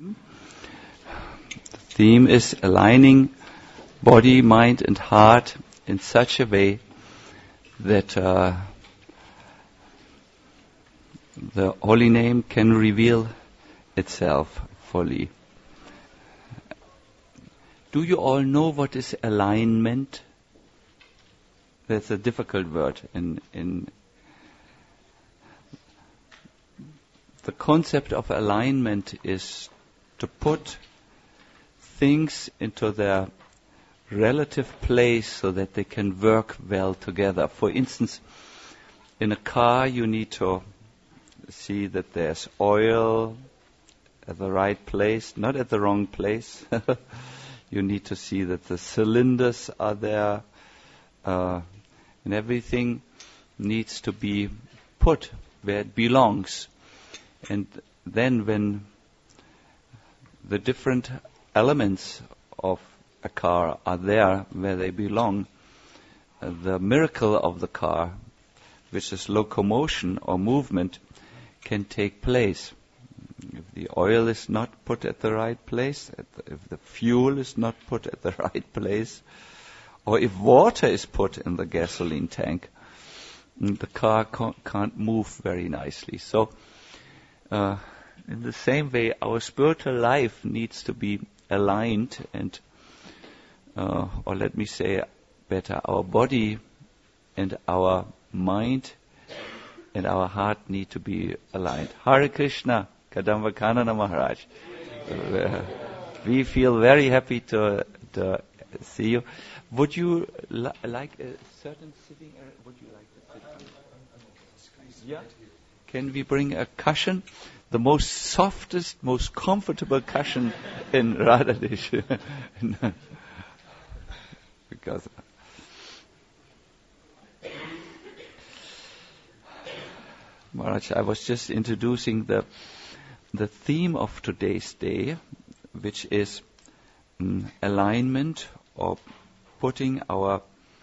The theme is aligning body, mind and heart in such a way that the holy name can reveal itself fully. Do you all know what is alignment? That's a difficult word. In the concept of alignment is to put things into their relative place so that they can work well together. For instance, in a car you need to see that there's oil at the right place, not at the wrong place. You need to see that the cylinders are there, and everything needs to be put where it belongs. And then when the different elements of a car are there where they belong, the miracle of the car, which is locomotion or movement, can take place. If the oil is not put at the right place, if the fuel is not put at the right place, or if water is put in the gasoline tank, the car can't move very nicely. So, in the same way, our spiritual life needs to be aligned, and, or let me say better, our body and our mind and our heart need to be aligned. Hare Krishna, Kadambakanana Maharaj. We feel very happy to see you. Would you like a certain sitting area? Would you like to sit? Yeah. Can we bring a cushion? The most softest, most comfortable cushion in Radhadesh. Because Maharaj, I was just introducing the theme of today's day, which is alignment, or putting our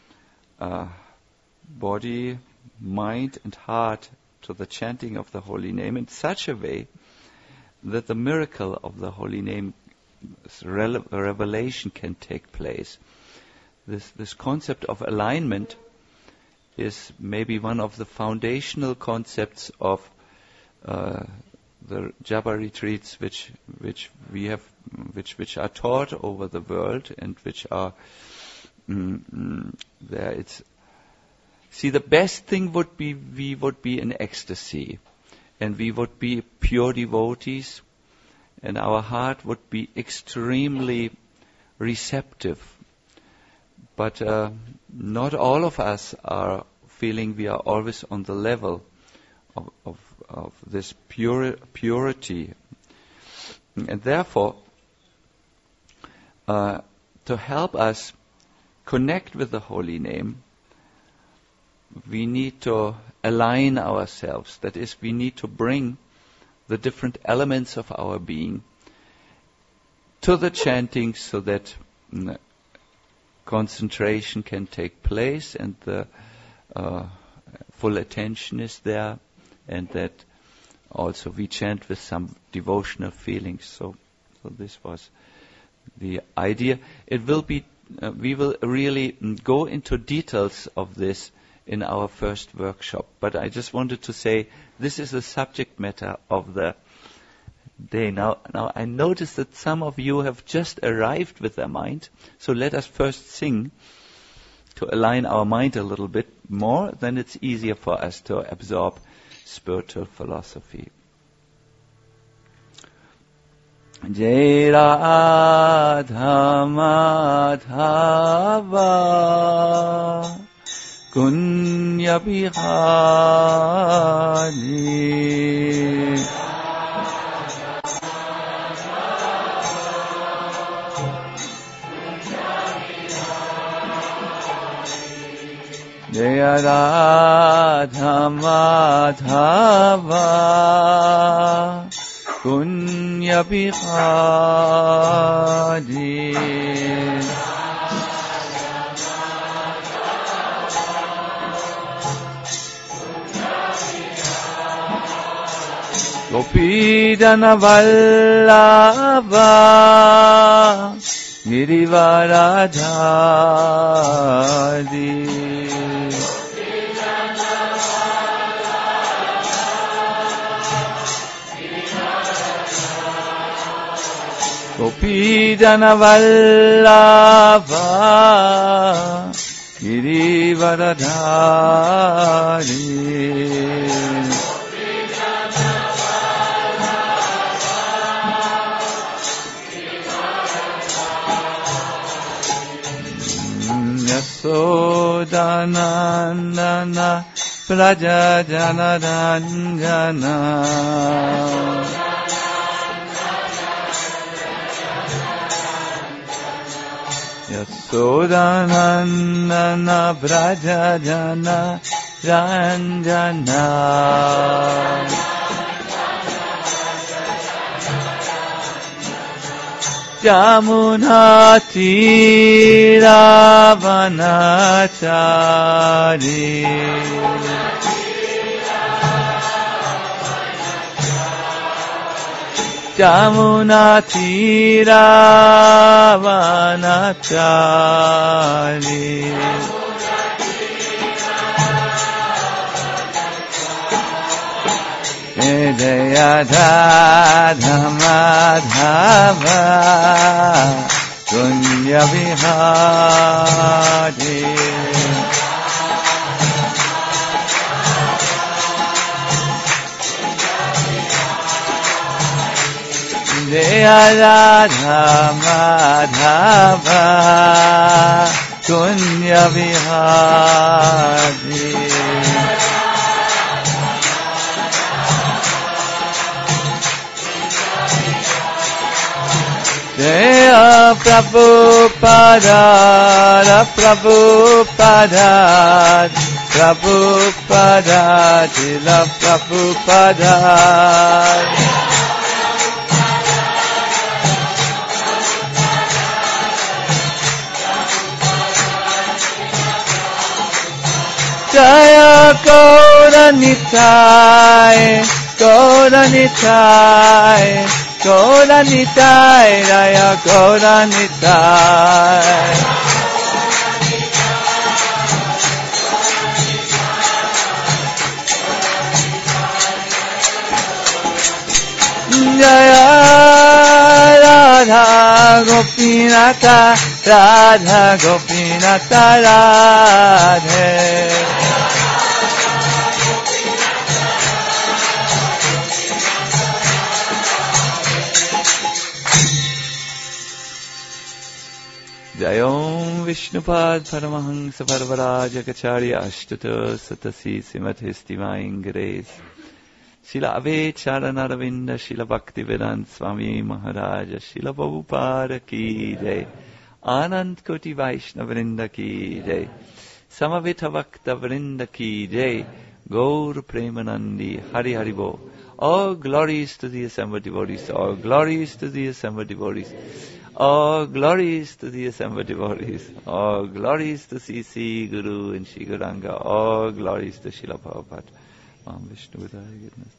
body, mind and heart to the chanting of the holy name in such a way that the miracle of the holy name, revelation, can take place. This concept of alignment is maybe one of the foundational concepts of the Japa retreats which we have, which are taught over the world, and which are there. It's the best thing would be we would be in ecstasy, and we would be pure devotees, and our heart would be extremely receptive. But not all of us are feeling we are always on the level of this purity. And therefore, to help us connect with the holy name, we need to align ourselves. That is, we need to bring the different elements of our being to the chanting so that concentration can take place, and the full attention is there, and that also we chant with some devotional feelings. So this was the idea. It will be, we will really go into details of this in our first workshop. But I just wanted to say this is the subject matter of the day. Now I notice that some of you have just arrived with their mind. So let us first sing to align our mind a little bit more. Then it's easier for us to absorb spiritual philosophy. Jai Radha Madhava Kunya Bihari Jaya Radha Madhava Kunya Bihari Gopidana Vallabha Girivaradhari Gopidana Vallabha Girivaradhari Yasodanandana Prajajanaranjana Yasodanandana Prajajanaranjana Yamunatiravanachari Yamunatiravanachari Jayadhadha Madhava Kunya Vihari Jayadhadha Madhava Kunya Vihari Jaya Prabhupada, Prabhupada, Prabhupada, Jila Prabhupada. Jaya Gauranitai, Gauranitai. Gauranitai, Raya Gauranitai. Jaya Radha Gopinatha, Radha Gopinatha Radhe. Jayom Vishnupad Paramahansa Parvaraja Kacharya Ashtata Satasi Simadhistivine Grace Srila Avecharanaravindra Srila Bhaktivedanta Swami Maharaja Srila Prabhupada Ki Jai Anand Koti Vaishnavrinda Ki Jai Samavita Bhakta Vrinda Ki Jai Gaur Premanandi Hari Hari Bo. All glories to the assembled devotees, all glories to the assembled devotees. All glories to the assembled devotees. All glories to C.C. Guru and Shri Gauranga. All glories to Srila Prabhupada. Om Vishnu Vidaya Goodness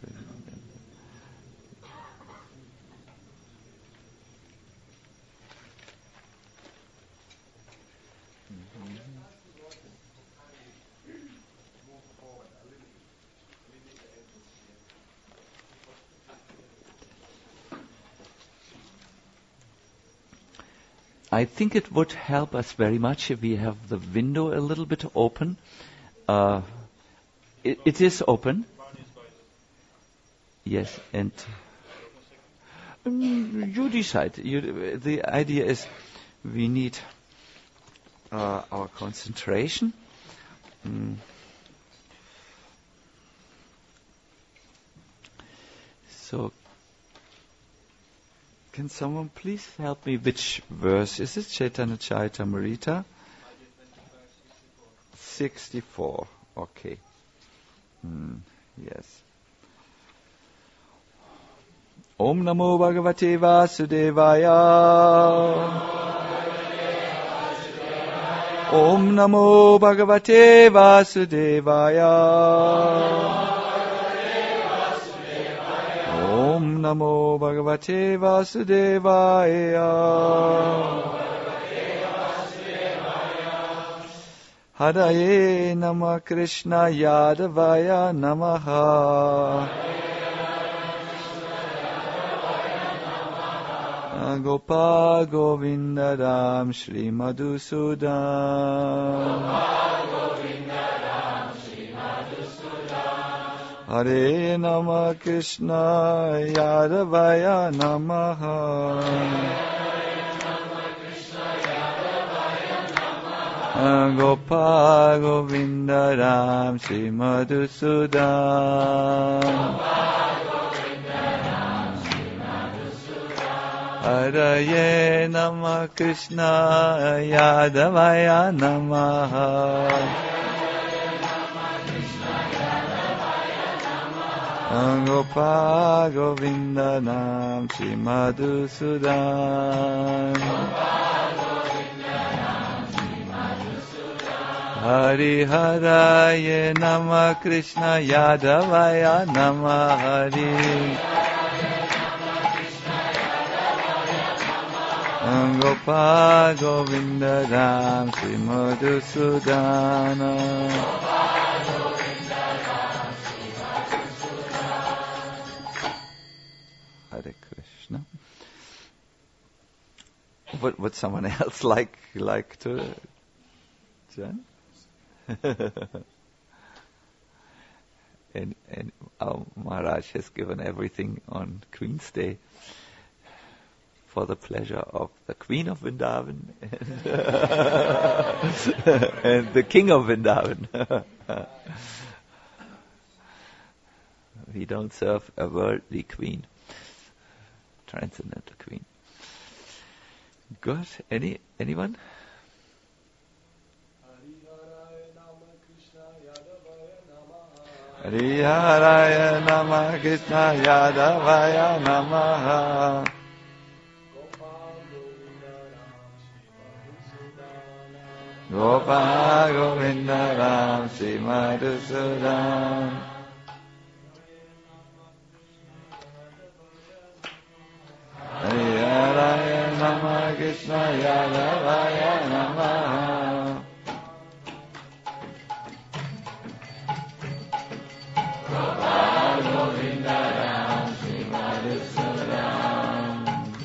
I think it would help us very much if we have the window a little bit open. It is open. Yes, and you decide. The idea is we need our concentration. So, can someone please help me? Which verse is it? Chaitanya Charitamrita? 64. Okay. Yes. Om Namo Bhagavate Vasudevaya. Om Namo Bhagavate Vasudevaya. Namo Bhagavate Vasudevaya. Haraye Nama Krishna Yadavaya Namaha. Gopal Govinda Ram Shri Madhusudan. Hare Nama Krishna Yadavaya Namaha. Gopal Govinda Ram Shri Madhusudan. Hare Nama Krishna Yadavaya Namaha. Gopal Govinda Ram Shri Madhusudan. Hari Haraye Nama Krishna Yadavaya Nama Hari. Gopal Govinda Ram Shri Madhusudana. Hare Krishna. Would someone else like to join? and our Maharaj has given everything on Queen's Day for the pleasure of the Queen of Vrindavan and the King of Vrindavan. We don't serve a worldly queen, transcendental queen. Good. Anyone? Hari Haraya Nama Krishna Yadavaya Namaha. Gopal Govinda Ram Shri Madhusudan. Hari Haraya Nama Krishna Yadavaya Namaha. Gopal Govinda Ram Shri Madhusudan.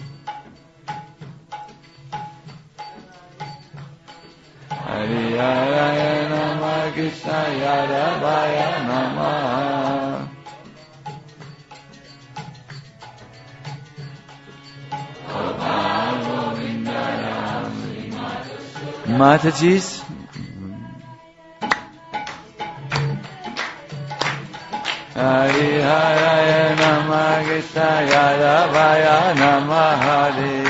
Hari Haraya Nama Krishna Yadavaya Namaha. Gopal Govinda Ram Shri Madhusudan. Mataji's. Hari Haraya Nama Krishna Yadavaya Namaha.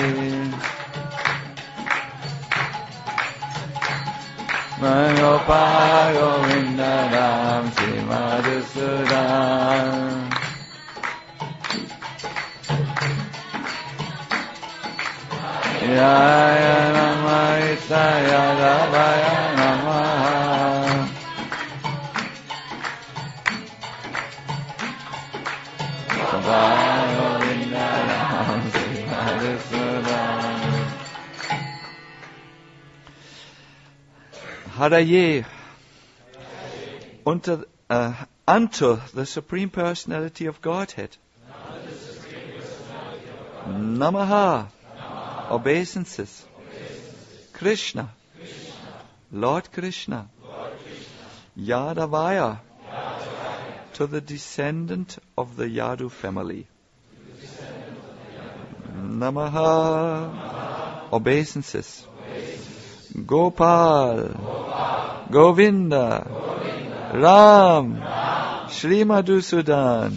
Gopal Govinda Ram Shri Madhusudan. Haraya Nama Krishna Yadavaya Namaha. Gopal Govinda Ram Shri Madhusudan. Haraye, unto the Supreme Personality of Godhead. Namaha, obeisances. Krishna, Lord Krishna. Yadavaya, to the descendant of the Yadu family. Namaha, obeisances. Gopal, Govinda, Ram, Shri Madhusudan.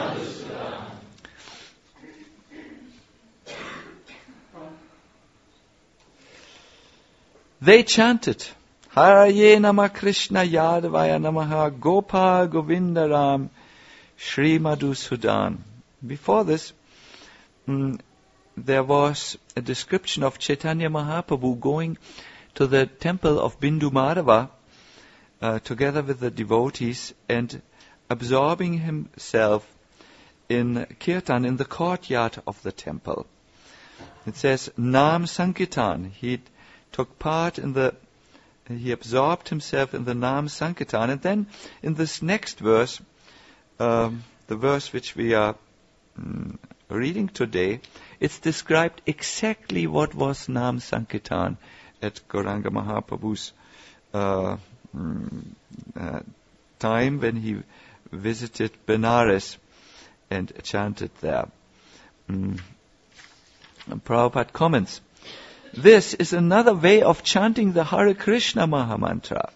They chanted, Haraye Nama Krishna Yadavaya Namaha, Gopal Govinda Ram, Shri Madhusudan. Before this, there was a description of Chaitanya Mahaprabhu going to the temple of Bindu Madhava together with the devotees and absorbing himself in Kirtan, in the courtyard of the temple. It says, Nam Sankirtan. He took part he absorbed himself in the Nam Sankirtan. And then in this next verse, the verse which we are reading today, it's described exactly what was Nam Sankirtan at Gauranga Mahaprabhu's time when he visited Benares and chanted there. And Prabhupada comments, this is another way of chanting the Hare Krishna Mahamantra.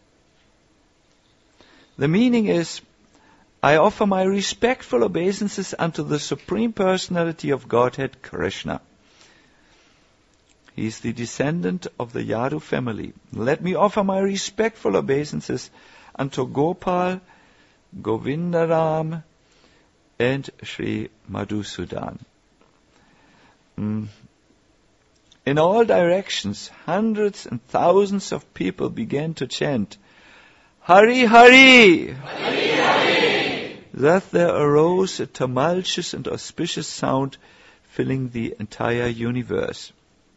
The meaning is, I offer my respectful obeisances unto the Supreme Personality of Godhead, Krishna. He is the descendant of the Yadu family. Let me offer my respectful obeisances unto Gopal, Govindaram, and Sri Madhusudan. In all directions, hundreds and thousands of people began to chant, Hari Hari! Hari Hari! Thus there arose a tumultuous and auspicious sound filling the entire universe.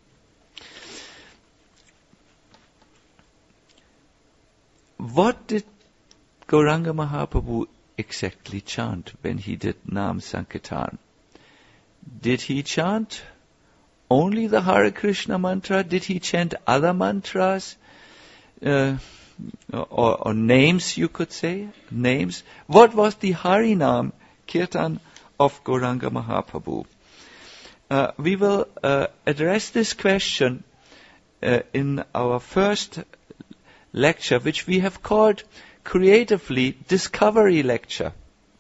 What did Gauranga Mahaprabhu exactly chant when he did Nam Sankirtan? Did he chant only the Hare Krishna mantra? Did he chant other mantras? Or names, you could say? Names? What was the Harinam Kirtan of Gauranga Mahaprabhu? We will address this question in our first lecture, which we have called creatively Discovery Lecture.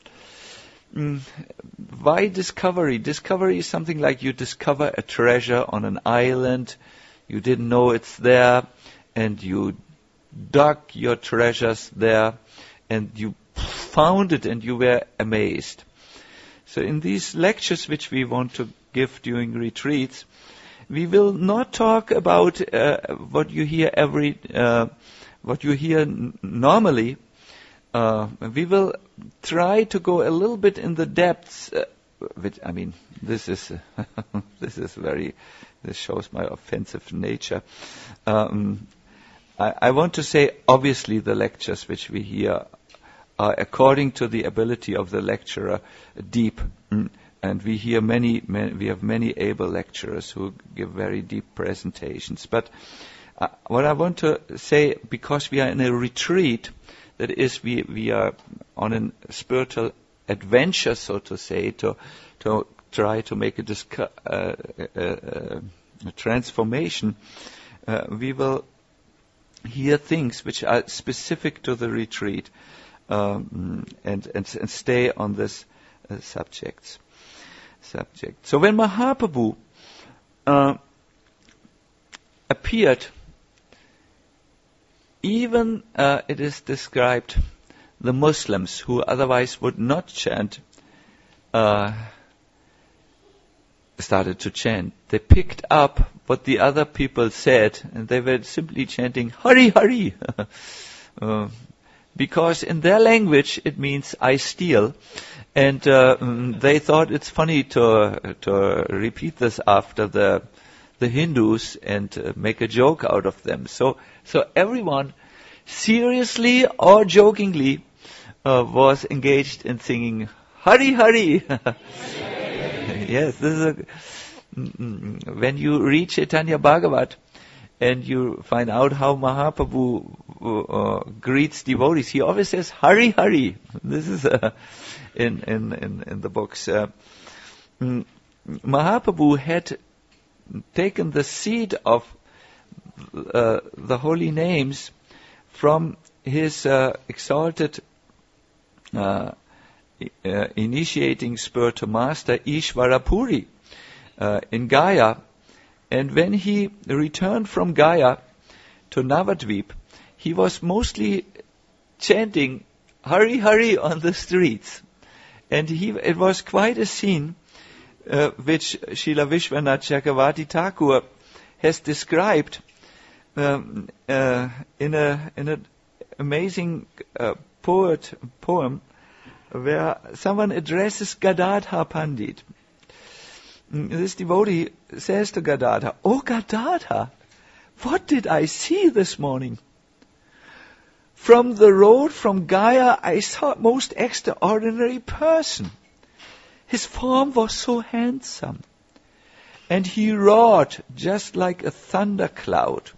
Why discovery? Discovery is something like you discover a treasure on an island, you didn't know it's there, and you dug your treasures there, and you found it and you were amazed. So in these lectures which we want to give during retreats, we will not talk about what you hear normally. We will try to go a little bit in the depths. This shows my offensive nature. I want to say, obviously, the lectures which we hear are, according to the ability of the lecturer, deep. And we have many able lecturers who give very deep presentations. But what I want to say, because we are in a retreat, that is, we are on a spiritual adventure, so to say, to try to make a transformation. We will hear things which are specific to the retreat, and stay on this subject. So when Mahaprabhu appeared, even it is described, the Muslims who otherwise would not chant started to chant. They picked up what the other people said, and they were simply chanting Hari Hari, because in their language it means I steal, and they thought it's funny to repeat this after the Hindus and make a joke out of them. So everyone, seriously or jokingly, was engaged in singing Hari Hari. Yes, this is when you read Chaitanya Bhagavat and you find out how Mahaprabhu greets devotees, he always says Hari Hari. This is in the books. Mahaprabhu had taken the seed of the holy names from his exalted initiating spiritual master Ishvarapuri in Gaya. And when he returned from Gaya to Navadvip, he was mostly chanting Hari Hari on the streets. And it was quite a scene which Srila Vishwanath Chakravarti Thakur has described in an amazing poem where someone addresses Gadadhar Pandit. This devotee says to Gadadhar, "Oh Gadadhar, what did I see this morning? From the road from Gaya, I saw a most extraordinary person. His form was so handsome, and he roared just like a thundercloud."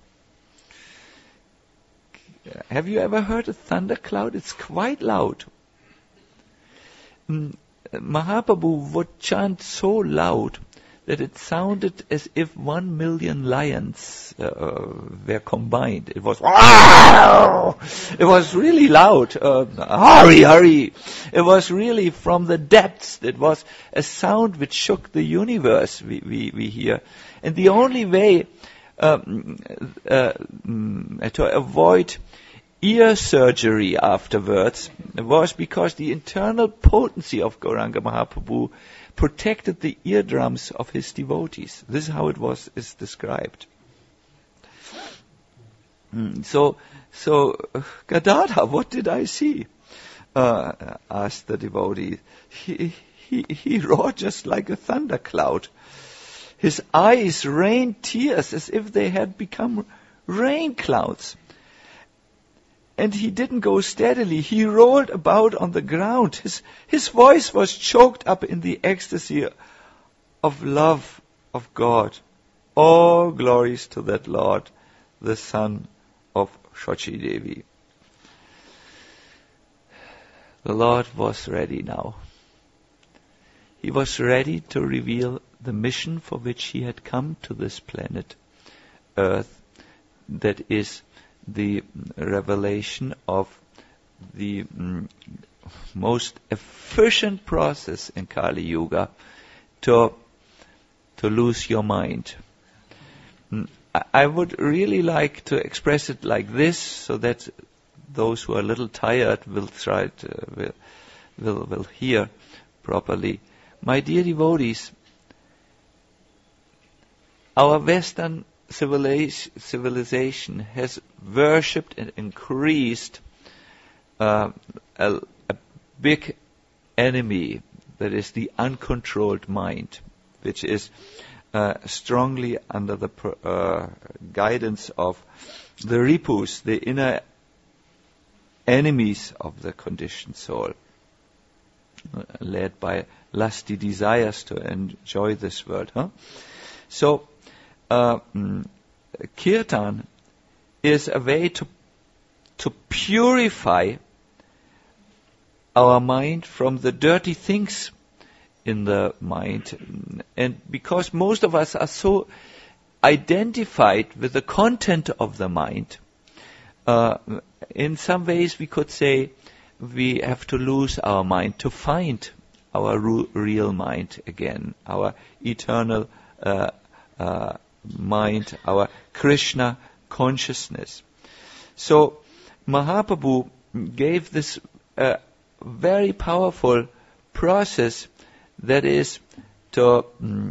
Have you ever heard a thundercloud? It's quite loud. Mahaprabhu would chant so loud that it sounded as if 1 million lions were combined. It was, wow! It was really loud. Hurry, hurry! It was really from the depths. It was a sound which shook the universe. We hear, and the only way to avoid ear surgery afterwards was because the internal potency of Gauranga Mahaprabhu protected the eardrums of his devotees. This is how it is described. So Gadadhar, what did I see? Asked the devotee. He roared just like a thundercloud. His eyes rained tears as if they had become rain clouds. And he didn't go steadily. He rolled about on the ground. His voice was choked up in the ecstasy of love of God. All glories to that Lord, the son of Shochi Devi. The Lord was ready now. He was ready to reveal the mission for which he had come to this planet Earth, that is the revelation of the most efficient process in Kali Yuga to lose your mind. I would really like to express it like this, so that those who are a little tired will try to will hear properly. My dear devotees, our Western civilization has worshipped and increased a big enemy, that is the uncontrolled mind, which is strongly under the guidance of the ripus, the inner enemies of the conditioned soul, led by lusty desires to enjoy this world. So, kirtan is a way to purify our mind from the dirty things in the mind. And because most of us are so identified with the content of the mind, in some ways we could say we have to lose our mind to find our real mind again, our eternal mind, our Krishna consciousness. So Mahaprabhu gave this very powerful process, that is to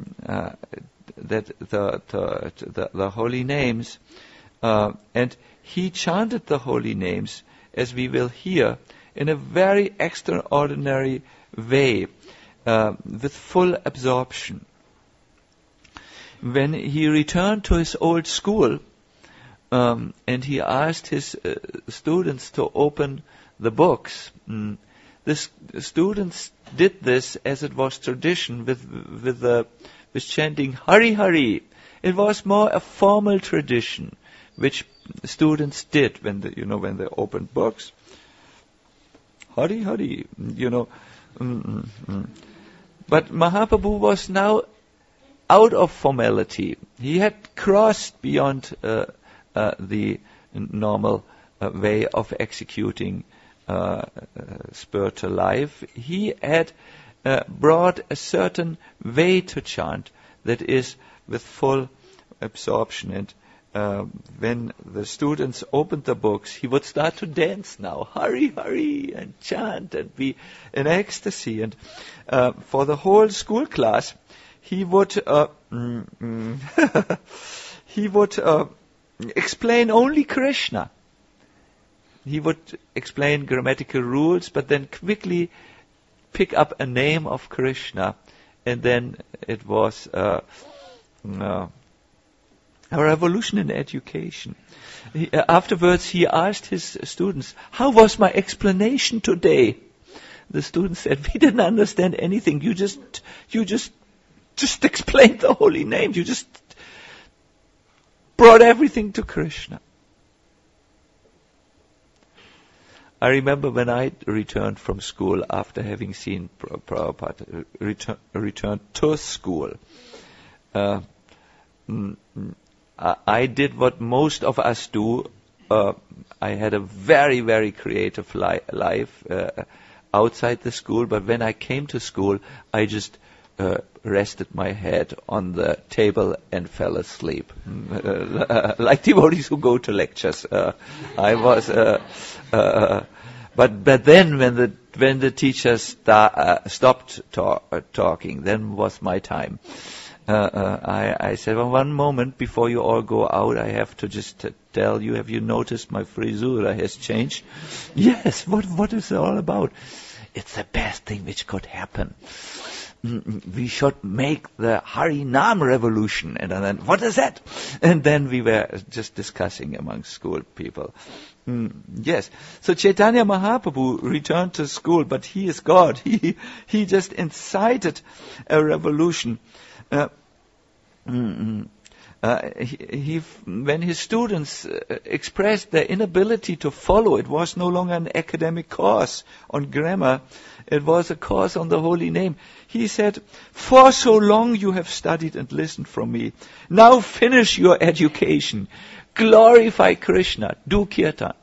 the holy names, and he chanted the holy names, as we will hear, in a very extraordinary way, with full absorption. When he returned to his old school, and he asked his students to open the books, the students did this as it was tradition, with chanting Hari Hari. It was more a formal tradition which students did when they opened books. Hari Hari, But Mahaprabhu was now out of formality. He had crossed beyond the normal way of executing spiritual life. He had brought a certain way to chant, that is with full absorption. And when the students opened the books, he would start to dance now, Hari Hari, and chant and be in ecstasy. And for the whole school class, he would explain only Krishna. He would explain grammatical rules, but then quickly pick up a name of Krishna, and then it was a revolution in education. Afterwards, he asked his students, "How was my explanation today?" The students said, "We didn't understand anything. You just explained the holy name. You just brought everything to Krishna." I remember when I returned from school after having seen Prabhupada return to school. I did what most of us do. I had a very, very creative life outside the school, but when I came to school, I just rested my head on the table and fell asleep, like devotees who go to lectures. I was, but then when the teachers stopped talking, then was my time. I said, well, one moment before you all go out, I have to just tell you, have you noticed my frisura has changed? Yes, what is it all about? It's the best thing which could happen. We should make the Harinam revolution. And then, what is that? And then we were just discussing among school people. Yes. So Chaitanya Mahaprabhu returned to school, but he is God. He just incited a revolution. When his students expressed their inability to follow, it was no longer an academic course on grammar, it was a course on the holy name. He said, "For so long you have studied and listened from me. Now finish your education. Glorify Krishna. Do kirtan."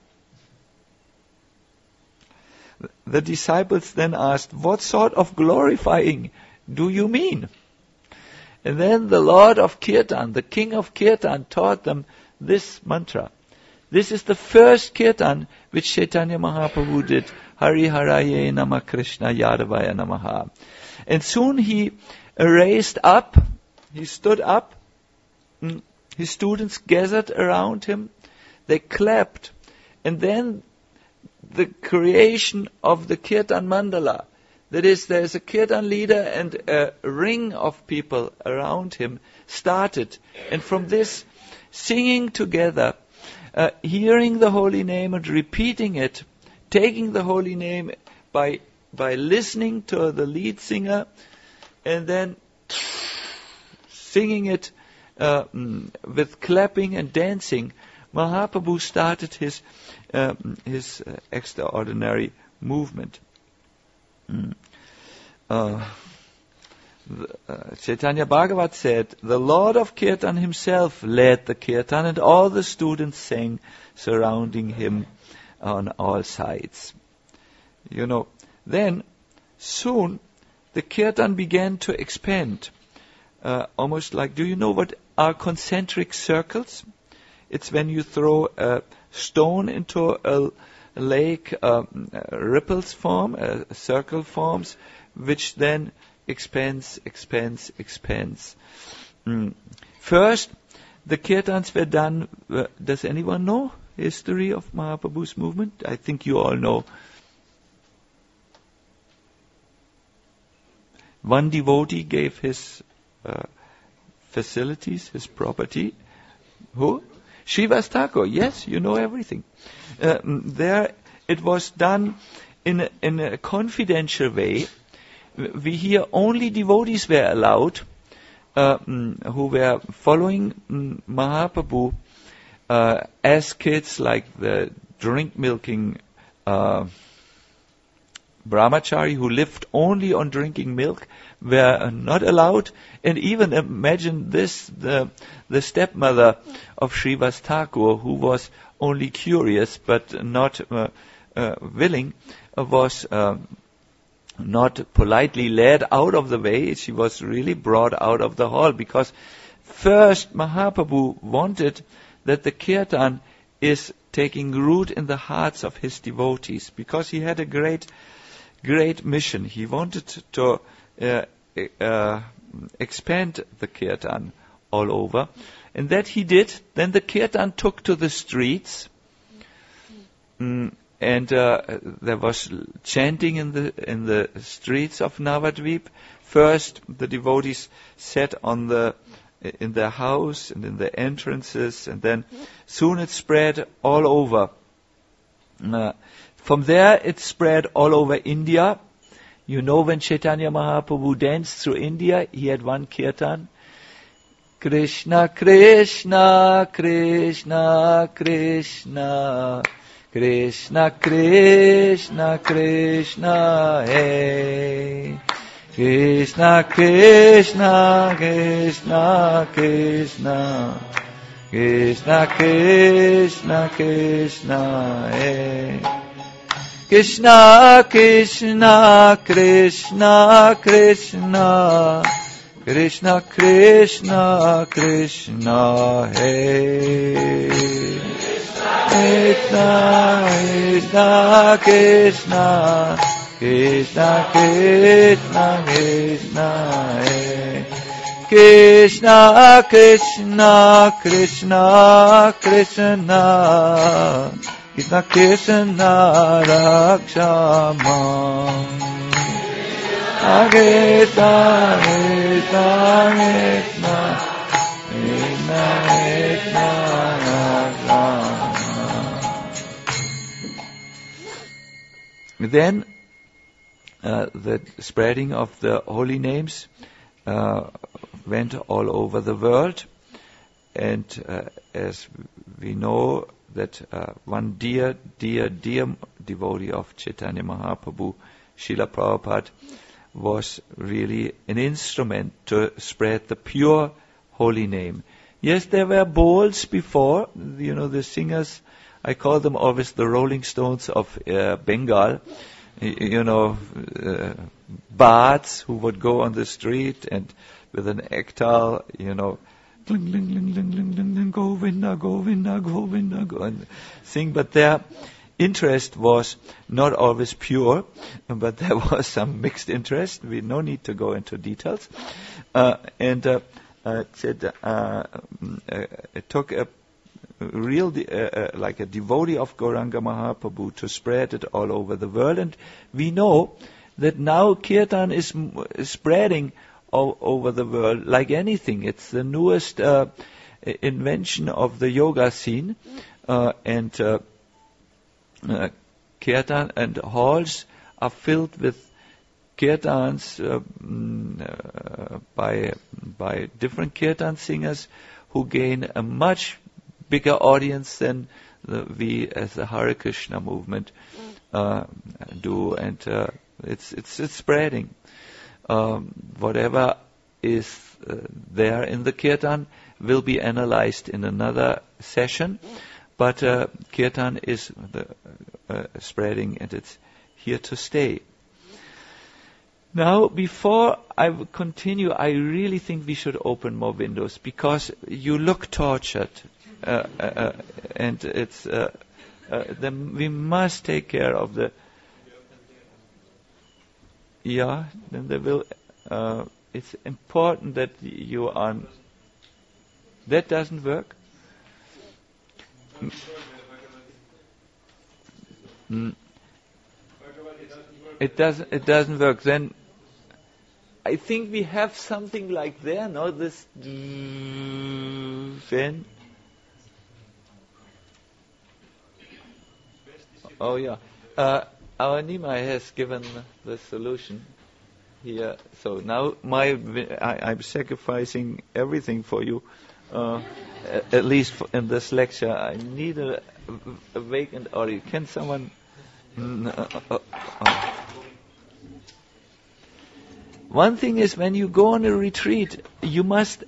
The disciples then asked, "What sort of glorifying do you mean?" And then the Lord of Kirtan, the King of Kirtan, taught them this mantra. This is the first Kirtan which Chaitanya Mahaprabhu did. Hari Haraye Nama Krishna Yadavaya Namaha. And soon he raised up, he stood up, his students gathered around him, they clapped, and then the creation of the Kirtan Mandala. That is, there is a Kirtan leader and a ring of people around him started. And from this, singing together, hearing the holy name and repeating it, taking the holy name by listening to the lead singer, and then singing it with clapping and dancing, Mahaprabhu started his extraordinary movement. Chaitanya Bhagavat said, the Lord of Kirtan himself led the Kirtan and all the students sang surrounding him on all sides. Then soon the Kirtan began to expand. Almost like, do you know what are concentric circles? It's when you throw a stone into a lake, ripples form, a circle forms, which then expands. First, the kirtans were done. Does anyone know history of Mahaprabhu's movement? I think you all know. One devotee gave his facilities, his property. Who? Srivas Thakur. Yes, you know everything. There it was done in a confidential way. We hear only devotees were allowed who were following Mahaprabhu as kids, like the drink-milking brahmachari who lived only on drinking milk were not allowed. And even imagine this, the stepmother of Srivas Thakur, who was only curious but not willing, was not politely led out of the way. She was really brought out of the hall, because first Mahaprabhu wanted that the kirtan is taking root in the hearts of his devotees, because he had a great mission. He wanted to expand the kirtan all over, and that he did. Then the kirtan took to the streets, and there was chanting in the streets of Navadvip. First, the devotees sat in their house and in the entrances, and then soon it spread all over. From there, it spread all over India. You know, when Chaitanya Mahaprabhu danced through India, he had one kirtan. Krishna, Krishna, Krishna, Krishna, Krishna, Krishna, Krishna, hey. Krishna, Krishna, Krishna, Krishna, Krishna, Krishna, Krishna, hey. Krishna, Krishna, Krishna, Krishna, Krishna, Krishna, Krishna, hey. Krishna, Krishna, Krishna, Krishna, Krishna, Krishna, hey. Krishna, Krishna, Krishna, Krishna, Krishna, Krishna, Rakshamam. Krishna, Krishna, Krishna, Krishna, Krishna, Rakshamam. Then, the spreading of the holy names went all over the world, and as we know that one dear devotee of Chaitanya Mahaprabhu, Srila Prabhupada, was really an instrument to spread the pure holy name. Yes, there were bowls before, the singers, I call them always the Rolling Stones of Bengal, bards who would go on the street and with an ektal, gling, gling, gling, gling, gling, gling, gling, Govinda, Govinda, Govinda, go, and sing. But their interest was not always pure, but there was some mixed interest. We no need to go into details. It took a real, like a devotee of Gauranga Mahaprabhu to spread it all over the world. And we know that now Kirtan is spreading all over the world like anything. It's the newest invention of the yoga scene. And Kirtan and halls are filled with Kirtans by different Kirtan singers who gain a much bigger audience than we as the Hare Krishna movement do, and it's spreading. Whatever is there in the Kirtan will be analyzed in another session, but Kirtan is spreading, and it's here to stay. Now, before I continue, I really think we should open more windows, because you look tortured. And it's we must take care of the. Yeah, then there will. It's important that you are. That doesn't work. It doesn't work. Then I think we have something like there. No, this fan. Oh yeah, our Nima has given the solution here. So now I'm sacrificing everything for you. At least in this lecture, I need a vacant audience. Can someone? One thing is, when you go on a retreat, you must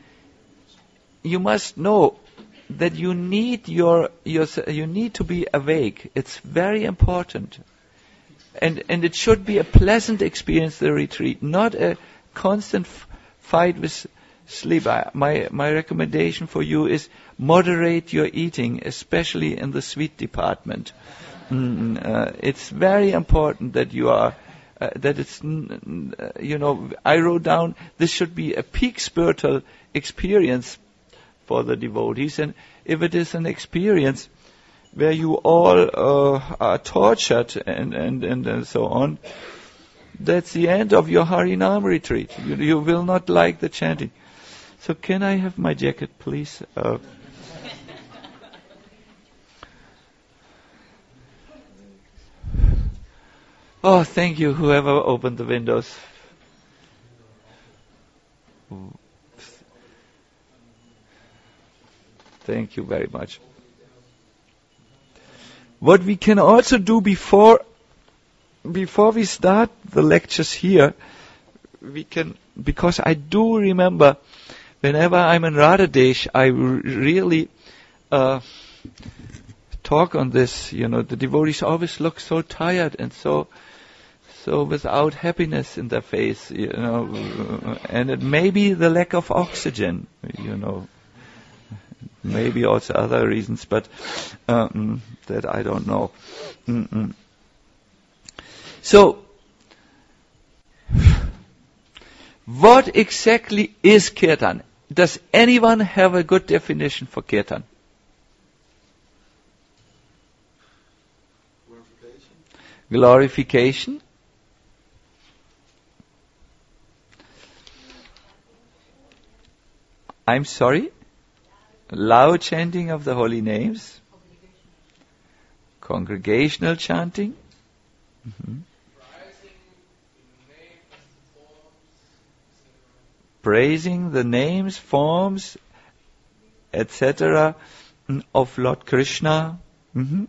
know that you need you need to be awake. It's very important, and it should be a pleasant experience, the retreat, not a constant fight with sleep. My recommendation for you is moderate your eating, especially in the sweet department. It's very important that you are that it's I wrote down this should be a peak spiritual experience for the devotees, and if it is an experience where you all are tortured and so on, that's the end of your Harinam retreat. You will not like the chanting. So can I have my jacket, please? Oh, thank you, whoever opened the windows. Thank you very much. What we can also do before we start the lectures here, we can, because I do remember whenever I'm in Radhadesh, I really talk on this. The devotees always look so tired and so without happiness in their face, and it may be the lack of oxygen, maybe also other reasons, but that I don't know. So, what exactly is kirtan? Does anyone have a good definition for kirtan? Glorification. I'm sorry? Loud chanting of the holy names. Congregational chanting. Mm-hmm. Praising the names, forms, etc. of Lord Krishna. Mm-hmm.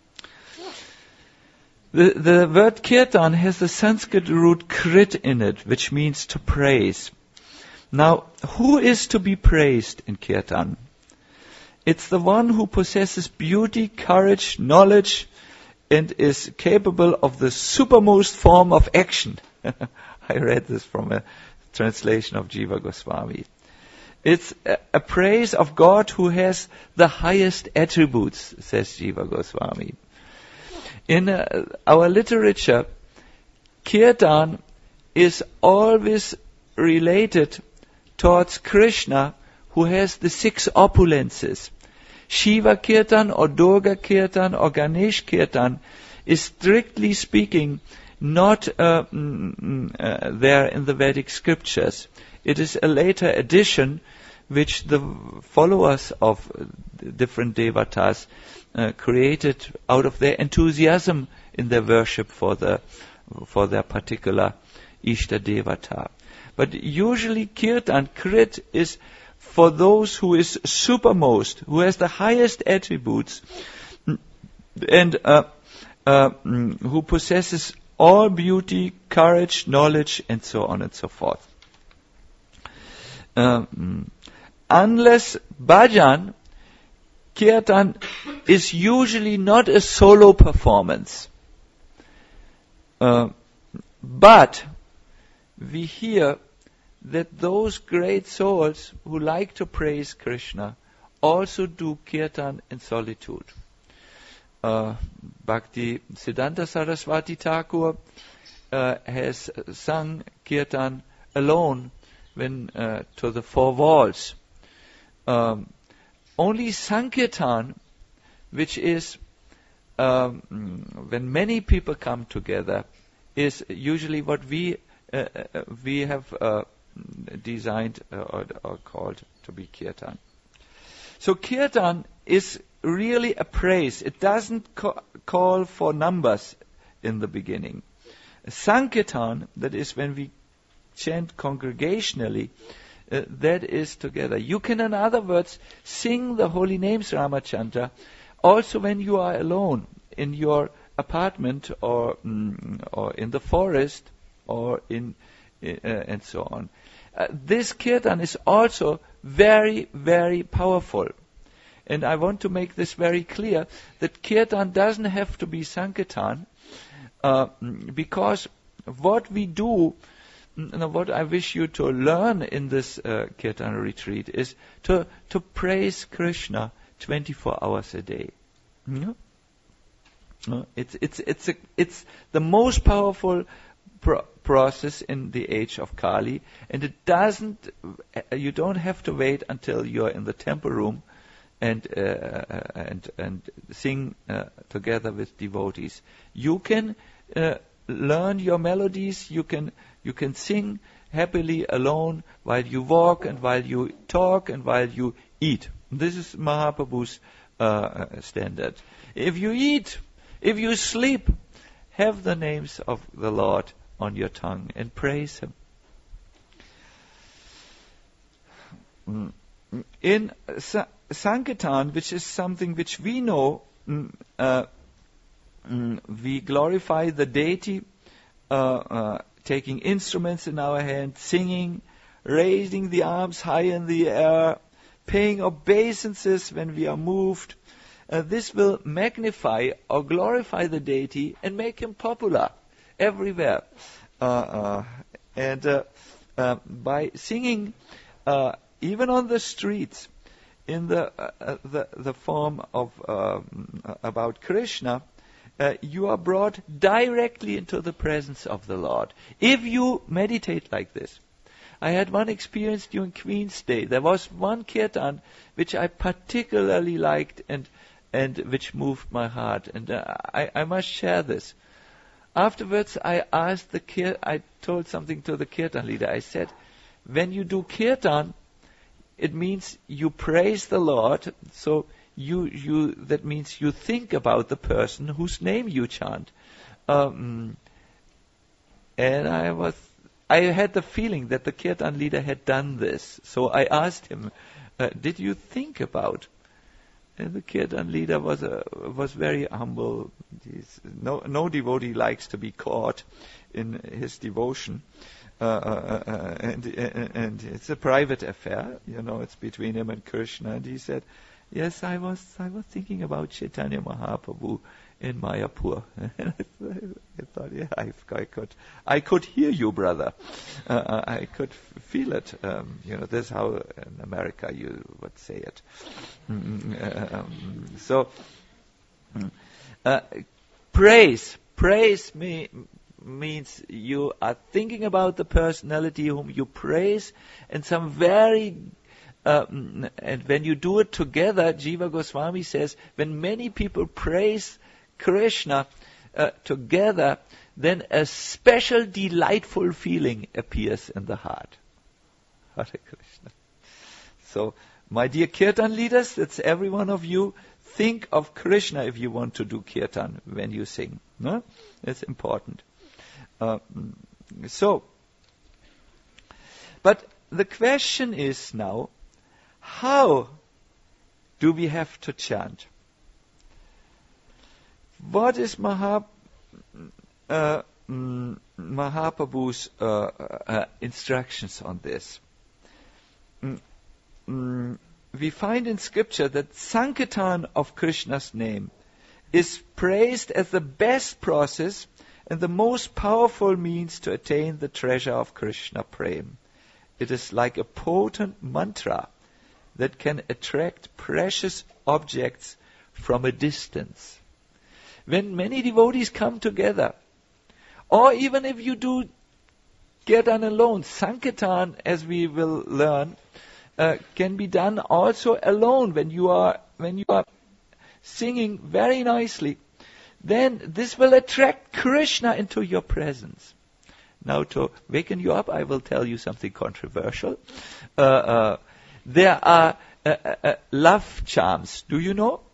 The word kirtan has the Sanskrit root krit in it, which means to praise. Now, who is to be praised in kirtan? It's the one who possesses beauty, courage, knowledge, and is capable of the supermost form of action. I read this from a translation of Jiva Goswami. It's a praise of God who has the highest attributes, says Jiva Goswami. In our literature, kirtan is always related towards Krishna, who has the 6 opulences. Shiva Kirtan or Durga Kirtan or Ganesh Kirtan is strictly speaking not there in the Vedic scriptures. It is a later addition which the followers of different devatas created out of their enthusiasm in their worship for their particular Ishta Devata. But usually kirtan, krit, is for those who is supermost, who has the highest attributes, and who possesses all beauty, courage, knowledge, and so on and so forth. Unless bhajan, kirtan is usually not a solo performance. But we hear that those great souls who like to praise Krishna also do kirtan in solitude. Bhakti Siddhanta Saraswati Thakur has sung kirtan alone when to the 4 walls. Only Sankirtan, which is when many people come together, is usually what we have designed or called to be kirtan. So kirtan is really a praise. It doesn't call for numbers in the beginning. Sankirtan, that is when we chant congregationally, that is together. You can, in other words, sing the holy names Ramachandra also when you are alone in your apartment or in the forest or in and so on. This kirtan is also very, very powerful. And I want to make this very clear, that kirtan doesn't have to be sankirtan, because what we do, what I wish you to learn in this kirtan retreat is to praise Krishna 24 hours a day. It's the most powerful process in the age of Kali, and you don't have to wait until you're in the temple room and sing together with devotees. You can learn your melodies. You can sing happily alone while you walk and while you talk and while you eat. This is Mahaprabhu's standard. If you eat, if you sleep, have the names of the Lord on your tongue and praise Him. In Sankirtan, which is something which we know, we glorify the deity, taking instruments in our hand, singing, raising the arms high in the air, paying obeisances when we are moved. This will magnify or glorify the deity and make Him popular everywhere. And by singing, even on the streets, in the form of about Krishna, you are brought directly into the presence of the Lord. If you meditate like this. I had one experience during Queen's Day. There was one kirtan which I particularly liked and which moved my heart. And I must share this. Afterwards, I told something to the kirtan leader. I said, when you do kirtan, it means you praise the Lord. So that means you think about the person whose name you chant. And I had the feeling that the kirtan leader had done this. So I asked him, did you think about? And the kirtan leader was very humble. No devotee likes to be caught in his devotion. And it's a private affair, it's between him and Krishna. And he said, yes, I was thinking about Chaitanya Mahaprabhu in Mayapur. And I thought, yeah, I could hear you, brother. I could feel it. This is how in America you would say it. Praise means you are thinking about the personality whom you praise, and and when you do it together, Jiva Goswami says, when many people praise Krishna together, then a special delightful feeling appears in the heart. Hare Krishna. So, my dear kirtan leaders, that's every one of you, think of Krishna if you want to do kirtan when you sing. No? It's important. But the question is now, how do we have to chant? What is Mahaprabhu's instructions on this? We find in scripture that Sankirtan of Krishna's name is praised as the best process and the most powerful means to attain the treasure of Krishna Prem. It is like a potent mantra that can attract precious objects from a distance. When many devotees come together, or even if you do kirtan alone, Sankirtan, as we will learn, can be done also alone when you are singing very nicely. Then this will attract Krishna into your presence. Now, to waken you up, I will tell you something controversial. There are love charms. Do you know?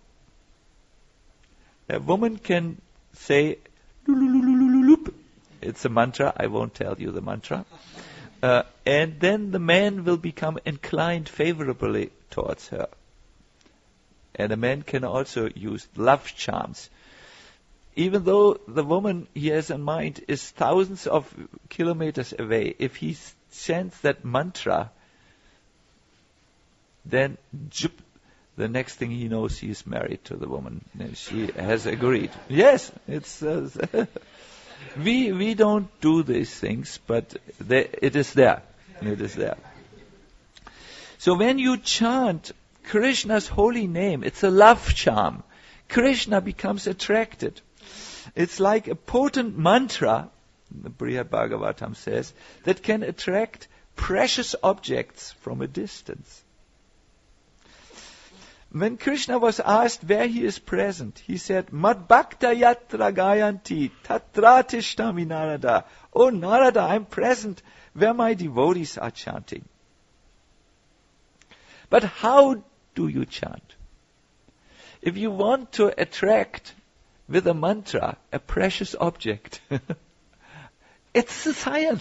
A woman can say, "Lululululup." It's a mantra. I won't tell you the mantra. And then the man will become inclined favorably towards her. And a man can also use love charms. Even though the woman he has in mind is thousands of kilometers away, if he chants that mantra, then the next thing he knows, he is married to the woman. And she has agreed. Yes, it's we don't do these things, but it is there. It is there. So when you chant Krishna's holy name, it's a love charm. Krishna becomes attracted. It's like a potent mantra, the Brihad Bhagavatam says, that can attract precious objects from a distance. When Krishna was asked where he is present, he said, Mad Bhakta Yatra Gayanti Tatra Tishtami Narada. Oh Narada, I'm present where my devotees are chanting. But how do you chant? If you want to attract with a mantra a precious object, it's a science.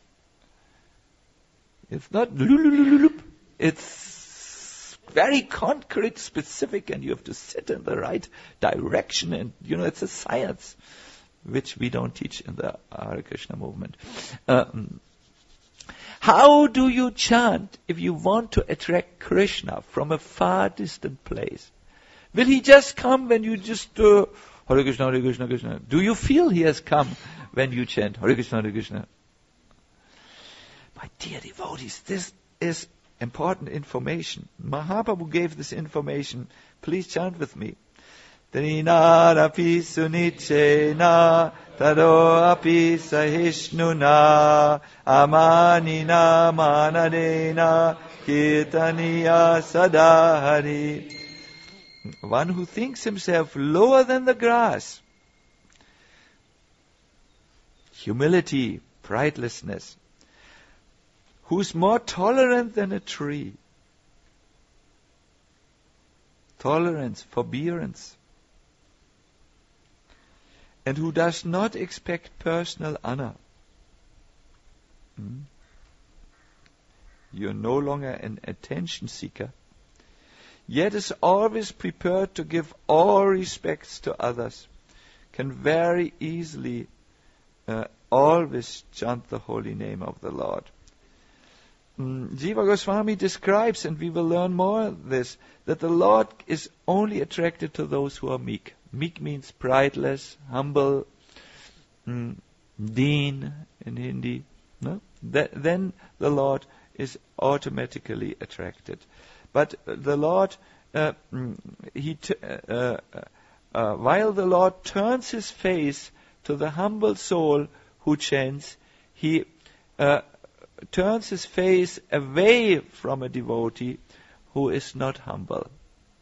It's not lulululup. It's very concrete, specific, and you have to sit in the right direction. And, it's a science, which we don't teach in the Hare Krishna movement. How do you chant if you want to attract Krishna from a far distant place? Will he just come when you just Hare Krishna, Hare Krishna, Krishna? Do you feel he has come when you chant Hare Krishna, Hare Krishna? My dear devotees, this is important information. Mahaprabhu gave this information. Please chant with me. Trinarapi sunichena tado api sahishnuna amanina manadena kirtaniya sadahari. One who thinks himself lower than the grass, humility, pridelessness, who's more tolerant than a tree, tolerance, forbearance, and who does not expect personal honor. You're no longer an attention seeker, yet is always prepared to give all respects to others, can very easily always chant the holy name of the Lord. Jiva Goswami describes, and we will learn more of this, that the Lord is only attracted to those who are meek. Meek means prideless, humble, deen in Hindi. No? Then the Lord is automatically attracted. But the Lord, while the Lord turns his face to the humble soul who chants, he turns his face away from a devotee who is not humble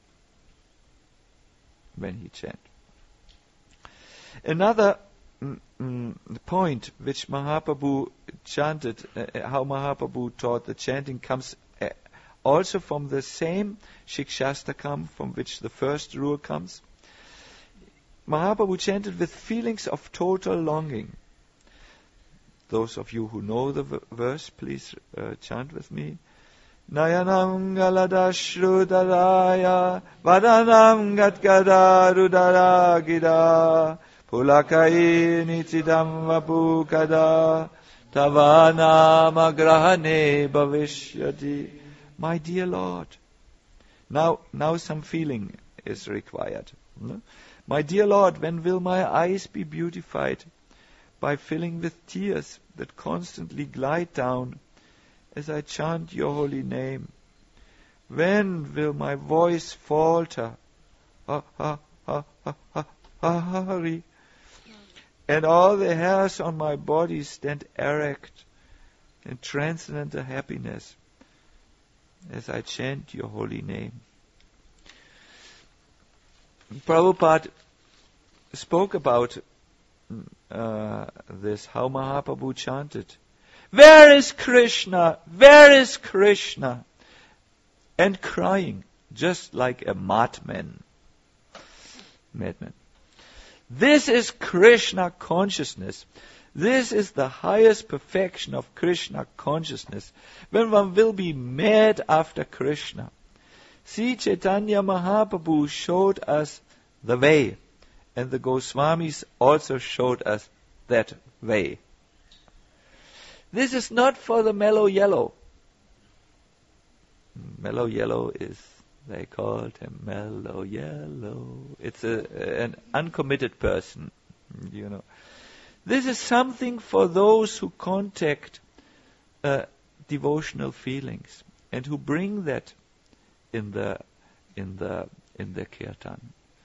when he chants. Another point which Mahaprabhu chanted, how Mahaprabhu taught the chanting, comes also from the same Shikshastakam from which the first rule comes. Mahaprabhu chanted with feelings of total longing. Those of you who know the verse, please chant with me. Nayanam galadashru daraya vadanam gatgada rudara gida pulakai nitidam vapukada tavanam agrahane bhavishyati. My dear Lord, now some feeling is required. My dear Lord, when will my eyes be beautified by filling with tears that constantly glide down as I chant your holy name? When will my voice falter? Hari. And all the hairs on my body stand erect in transcendent happiness as I chant your holy name. Prabhupada spoke about this, how Mahaprabhu chanted. Where is Krishna? Where is Krishna? And crying, just like a madman. This is Krishna consciousness. This is the highest perfection of Krishna consciousness, when one will be mad after Krishna. See, Chaitanya Mahaprabhu showed us the way, and the Goswamis also showed us that way. This is not for the mellow yellow. Mellow yellow is, they called him mellow yellow. It's an uncommitted person, This is something for those who contact devotional feelings and who bring that in the kirtan.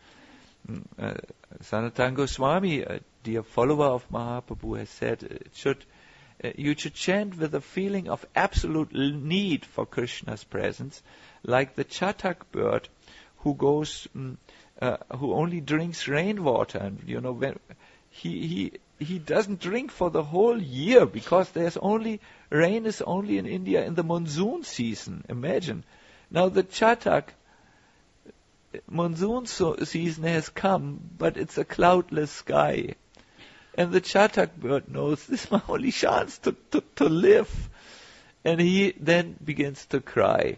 Sanatana Goswami, a dear follower of Mahaprabhu, has said you should chant with a feeling of absolute need for Krishna's presence, like the chatak bird who goes, who only drinks rainwater, and when he doesn't drink for the whole year because rain is only in India in the monsoon season. Imagine. Now the Chatak monsoon season has come, but it's a cloudless sky. And the Chatak bird knows this is my only chance to live. And he then begins to cry.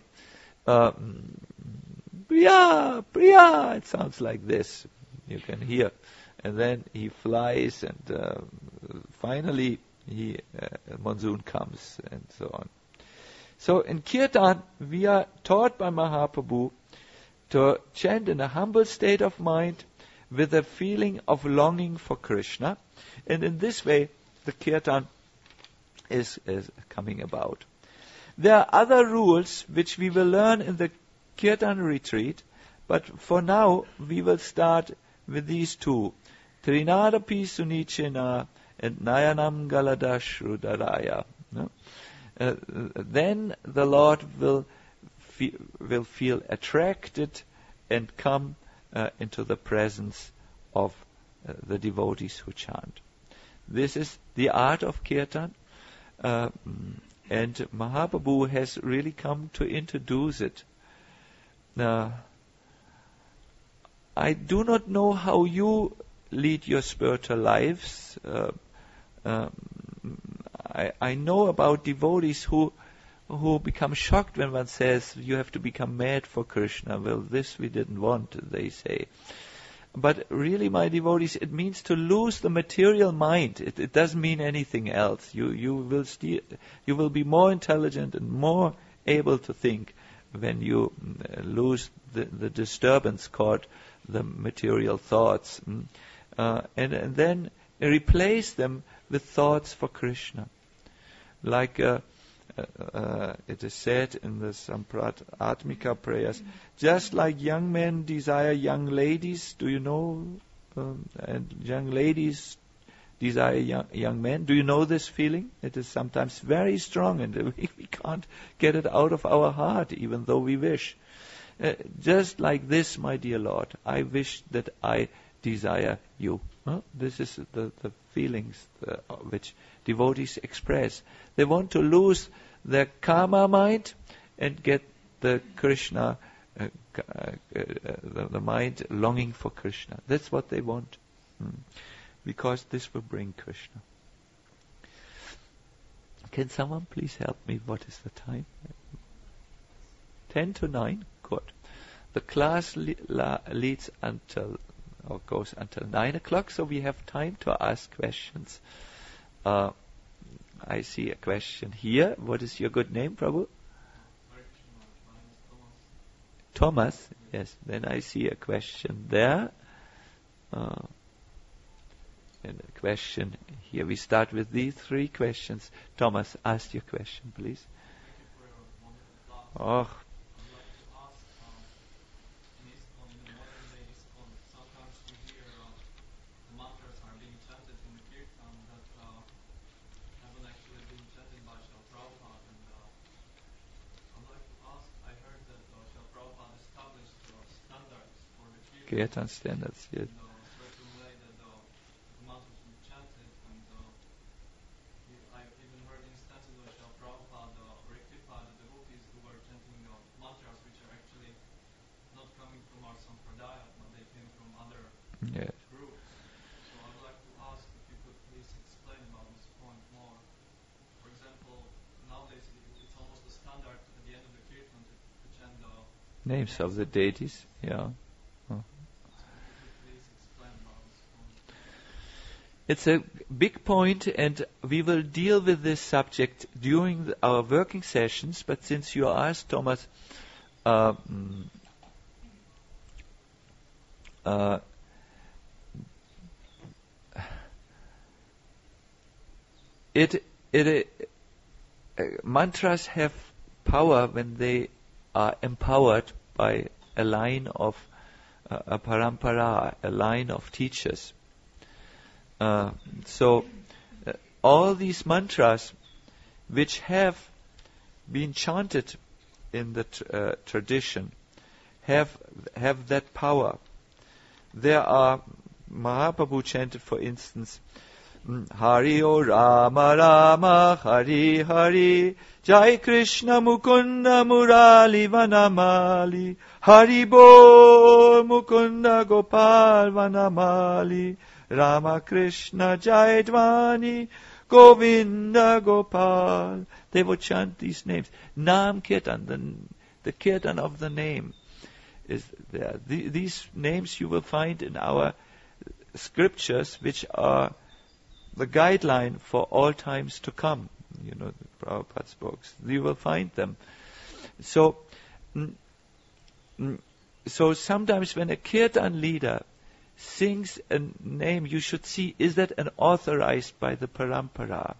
Priya, Priya, it sounds like this. You can hear. And then he flies, and finally monsoon comes, and so on. So in Kirtan, we are taught by Mahaprabhu to chant in a humble state of mind with a feeling of longing for Krishna. And in this way, the Kirtan is coming about. There are other rules which we will learn in the Kirtan retreat, but for now we will start with these two. Trinadapi Sunichena and Nayanam Galadashrudaraya. No? Then the Lord will feel attracted and come into the presence of the devotees who chant. This is the art of Kirtan, and Mahaprabhu has really come to introduce it. I do not know how you lead your spiritual lives. I know about devotees who become shocked when one says, you have to become mad for Krishna. Well, this we didn't want, they say. But really, my devotees, it means to lose the material mind. It doesn't mean anything else. You will be more intelligent and more able to think when you lose the disturbance called the material thoughts. And then replace them with thoughts for Krishna. Like it is said in the Samprat Atmika prayers, just like young men desire young ladies, do you know? And young ladies desire young men. Do you know this feeling? It is sometimes very strong, and we can't get it out of our heart, even though we wish. Just like this, my dear Lord, I wish that I desire you. This is the feelings which devotees express. They want to lose their karma mind and get the Krishna, the mind longing for Krishna. That's what they want. Because this will bring Krishna. Can someone please help me? What is the time? 10:09? Good. The class leads until, or goes until 9 o'clock, so we have time to ask questions. I see a question here. What is your good name, Prabhu? Thomas. Yes. Then I see a question there. And a question here. We start with these 3 questions. Thomas, ask your question, please. Oh. Kirtan standards, yes. Yes. So I'd like to ask if you could please explain about this point more. For example, nowadays it's almost a standard at the end of the kirtan to chant the names of the deities. Yeah. It's a big point, and we will deal with this subject during our working sessions. But since you asked, Thomas, mantras have power when they are empowered by a line of a parampara, a line of teachers. So all these mantras which have been chanted in the tradition have that power. There are Mahaprabhu chanted, for instance, Hari O Rama Rama Hari Hari Jai Krishna Mukunda Murali Vanamali Hari Bol Mukunda Gopal Vanamali Rama Krishna Jai Dvani Govinda Gopal. They would chant these names. Nam Kirtan, the Kirtan of the name is there. These names you will find in our scriptures, which are the guideline for all times to come. You know, the Prabhupada's books. You will find them. So sometimes when a kirtan leader sings a name, you should see, is that an authorized by the parampara?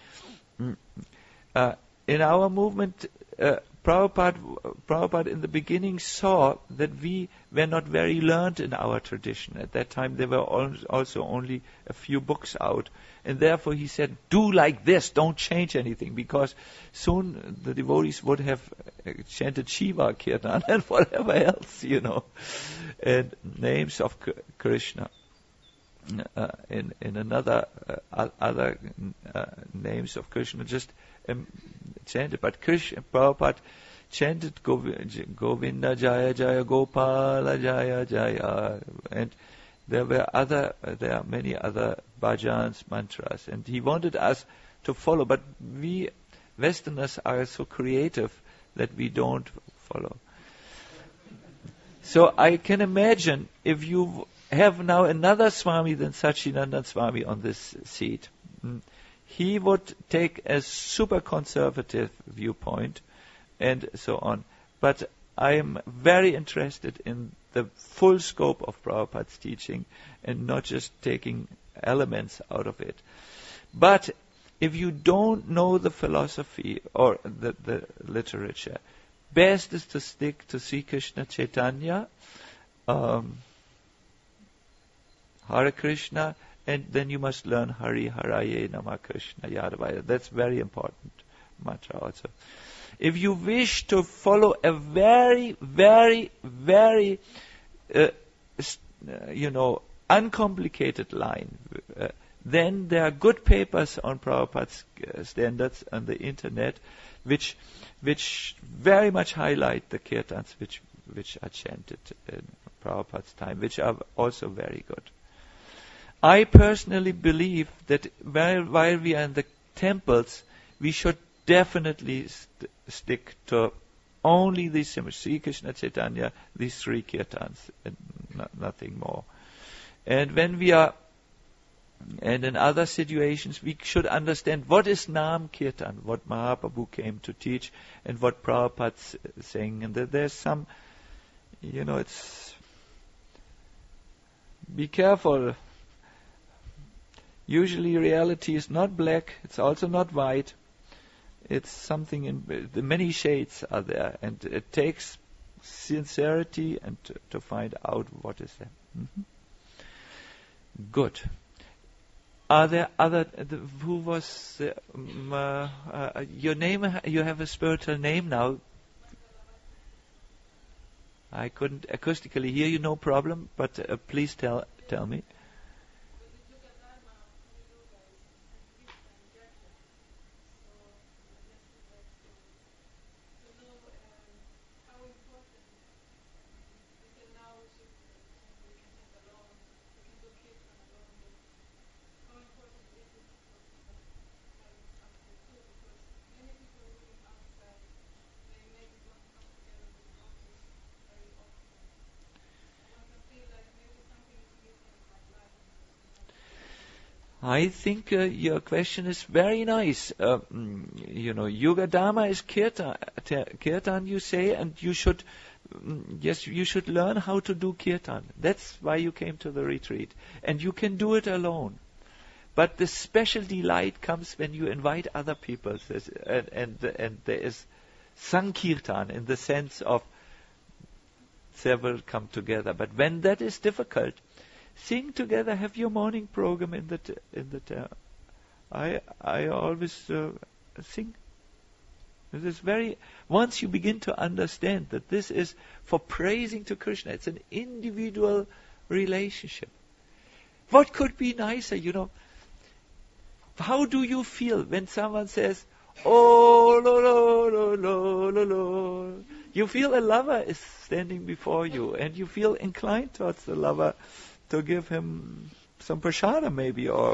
In our movement, Prabhupada in the beginning saw that we were not very learned in our tradition. At that time there were also only a few books out. And therefore he said, do like this, don't change anything, because soon the devotees would have chanted Shiva Kirtan and whatever else, you know, and names of Krishna. In another other names of Krishna just chanted, but Prabhupada chanted Govinda Jaya Jaya Gopala Jaya Jaya, and there are many other bhajans, mantras, and he wanted us to follow, but we Westerners are so creative that we don't follow. So I can imagine if you have now another Swami than Satchidananda Swami on this seat, he would take a super conservative viewpoint and so on. But I am very interested in the full scope of Prabhupada's teaching and not just taking elements out of it. But if you don't know the philosophy or the literature, best is to stick to Sri Krishna Chaitanya, Hare Krishna, and then you must learn Hari Haraye Nama Krishna Yadavaya. That's very important mantra also. If you wish to follow a very, very, very, uncomplicated line, then there are good papers on Prabhupada's standards on the internet, which very much highlight the kirtans which are chanted in Prabhupada's time, which are also very good. I personally believe that while we are in the temples, we should definitely stick to only these symbols, Sri Krishna Chaitanya, these three kirtans, and nothing more. And when we are, and in other situations, we should understand what is Nam Kirtan, what Mahaprabhu came to teach, and what Prabhupada's saying. And there's some, it's, be careful. Usually reality is not black, it's also not white. It's something in the many shades are there, and it takes sincerity and to find out what is there. Mm-hmm. Good. Are there other? Who was your name? You have a spiritual name now. I couldn't acoustically hear you. No problem, but please tell me. I think your question is very nice. Yuga Dharma is kirtan, you say, and you should, you should learn how to do kirtan. That's why you came to the retreat, and you can do it alone. But the special delight comes when you invite other people, and there is Sankirtan in the sense of several come together. But when that is difficult, sing together, have your morning program in the I always sing. It is very, once you begin to understand that this is for praising to Krishna, it's an individual relationship. What could be nicer, How do you feel when someone says, oh, lo, lo, lo, lo, lo, lo? You feel a lover is standing before you, and you feel inclined towards the lover to give him some prashada maybe, or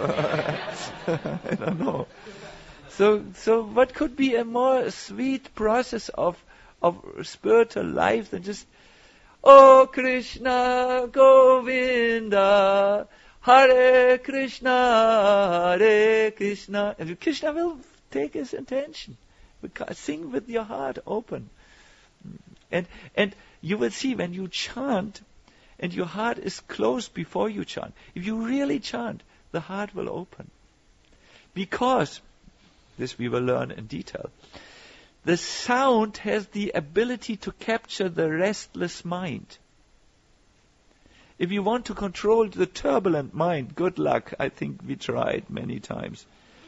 I don't know. So what could be a more sweet process of spiritual life than just, oh Krishna Govinda, Hare Krishna, Hare Krishna. And Krishna will take his attention. Sing with your heart open. And you will see when you chant, and your heart is closed before you chant, if you really chant, the heart will open. Because, this we will learn in detail, the sound has the ability to capture the restless mind. If you want to control the turbulent mind, good luck. I think we tried many times.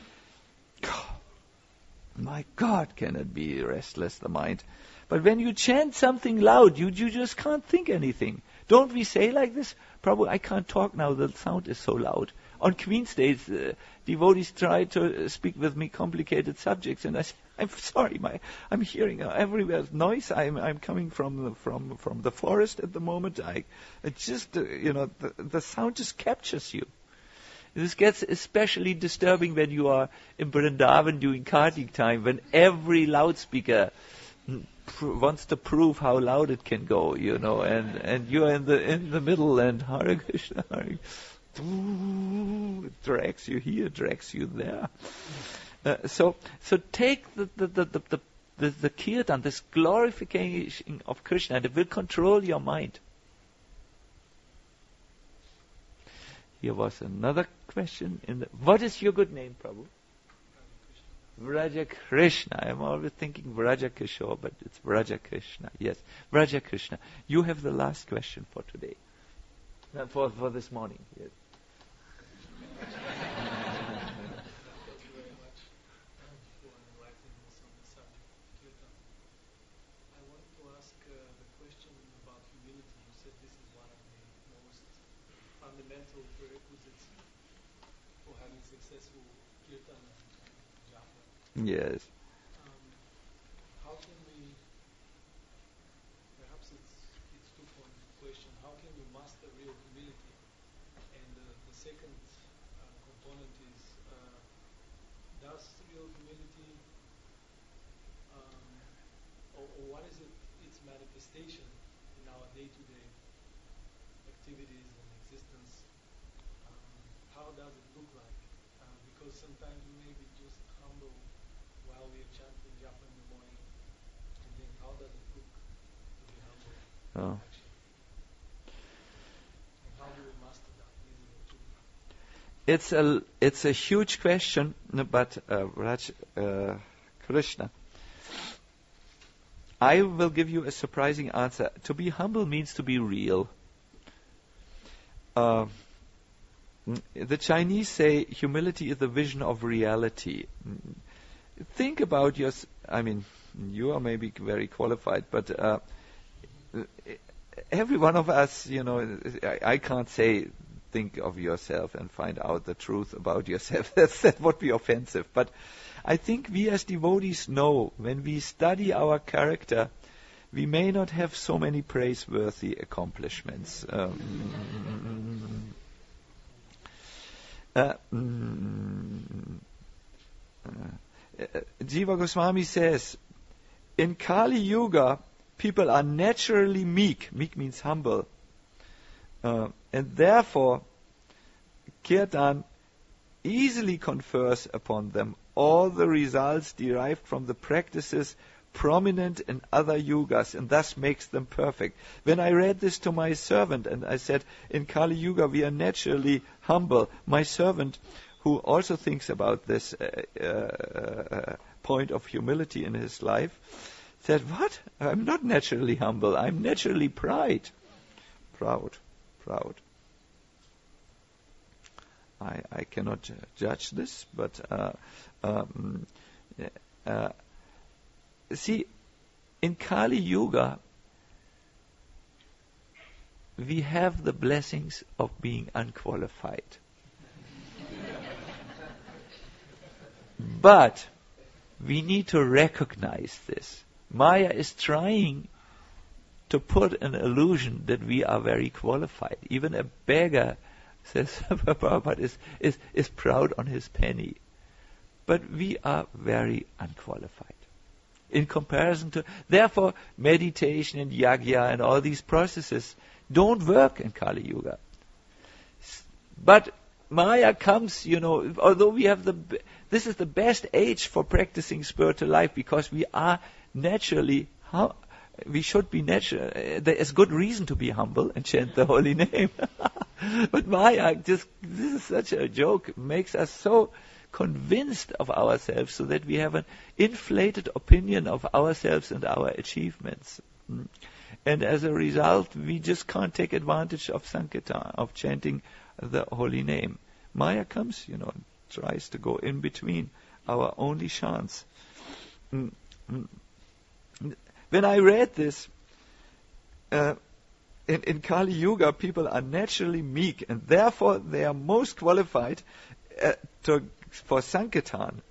My God, can it be restless, the mind? But when you chant something loud, you just can't think anything. Don't we say like this? Prabhu, I can't talk now, the sound is so loud. On Queen's Days, devotees try to speak with me complicated subjects, and I say, I'm sorry, I'm hearing everywhere noise. I'm coming from the forest at the moment. The sound just captures you. This gets especially disturbing when you are in Vrindavan during Kartik time, when every loudspeaker wants to prove how loud it can go, and you're in the middle, and Hare Krishna, Hare it drags you here, drags you there. So take the kirtan, this glorification of Krishna, and it will control your mind. Here was another question. What is your good name, Prabhu? Vraja Krishna. I'm always thinking Vraja Kishore, but it's Vraja Krishna. Yes, Vraja Krishna. You have the last question for today. For this morning. Yes. Thank you very much for enlightening us on the subject of kirtan. I wanted to ask the question about humility. You said this is one of the most fundamental prerequisites for having successful kirtan and japa. Yes. How can we, perhaps it's two-point question, how can we master real humility? And the second component is, does real humility, or what is its manifestation in our day-to-day activities and existence? How does it look like? Because sometimes we may be just humble while we are chanting japa in the morning, and then how does it look to be humble actually? And how do we master that? These are the two. It's a huge question, but Raj Krishna, I will give you a surprising answer. To be humble means to be real. The Chinese say humility is the vision of reality. Think about you are maybe very qualified, but every one of us, I can't say think of yourself and find out the truth about yourself. That would be offensive. But I think we as devotees know when we study our character, we may not have so many praiseworthy accomplishments. Jiva Goswami says, in Kali Yuga, people are naturally meek. Meek means humble. And therefore, Kirtan easily confers upon them all the results derived from the practices prominent in other yugas, and thus makes them perfect. When I read this to my servant, and I said, in Kali Yuga we are naturally humble, my servant, who also thinks about this point of humility in his life, said, what? I'm not naturally humble, I'm naturally proud. I cannot judge this, but see, in Kali Yuga, we have the blessings of being unqualified. But we need to recognize this. Maya is trying to put an illusion that we are very qualified. Even a beggar, says Prabhupada, is proud on his penny. But we are very unqualified. In comparison to, therefore, meditation and yagya and all these processes don't work in Kali Yuga. But Maya comes, although we have this is the best age for practicing spiritual life, because we are naturally, we should be natural. There is good reason to be humble and chant the holy name. But Maya, this is such a joke, makes us so convinced of ourselves, so that we have an inflated opinion of ourselves and our achievements. And as a result, we just can't take advantage of Sankirtan, of chanting the holy name. Maya comes, tries to go in between, our only chance. When I read this, in Kali Yuga, people are naturally meek, and therefore they are most qualified for Sankirtan.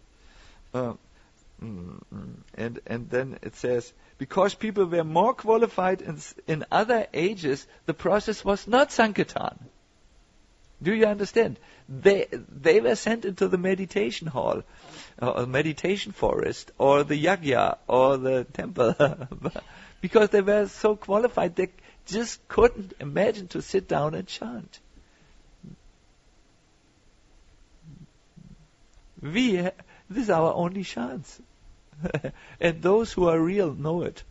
And then it says, because people were more qualified in other ages, the process was not Sankirtan. Do you understand? They were sent into the meditation hall, or meditation forest, or the yagya, or the temple, because they were so qualified, they just couldn't imagine to sit down and chant. This is our only chance. And those who are real know it.